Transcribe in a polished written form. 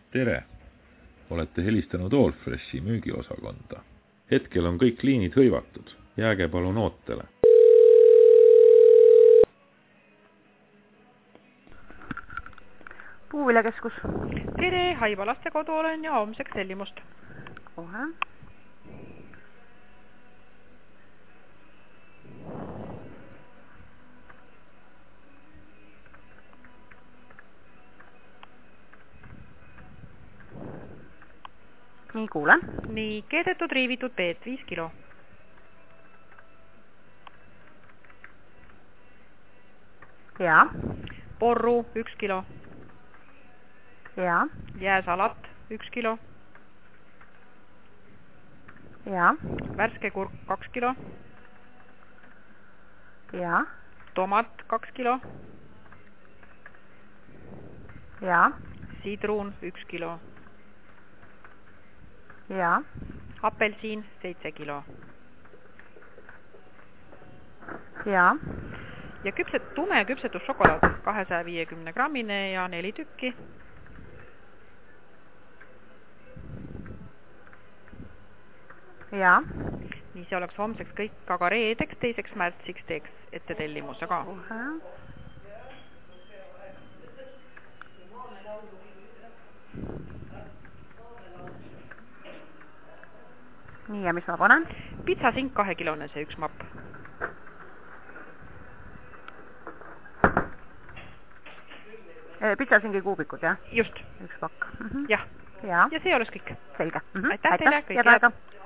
Tere! Olete helistanud Allfreshi müügiosakonda. Hetkel on kõik liinid hõivatud. Jääge palun ootele. Puuviljakeskus. Tere, Haiva lastekodu olen ja homseks tellimust. Kohe. Nii, kuulen. Nii, keedetud riivitud peet 5 kilo. Ja. Porru 1 kilo. Ja. Jääsalat 1 kilo. Ja. Värske kurk 2 kilo. Ja. Tomat 2 kilo. Ja. Sidruun 1 kilo. Ja. Apelsiin 7 kilo. Ja. Ja tume küpsetusšokolaad 250 grammine ja 4 tükki. Ja. Nii see oleks homseks kõik, aga reedeks 2. märtsiks teeks ette tellimusega. Kohe. Nii, ja mis ma panen? Pitsasink 2 kilone see 1 mapp. Pitsasingi kuubikud, jah? Just. 1 pakk. Jah. Ja. Ja see oleks kõik. Selge. Aitäh teile, kõik head aega.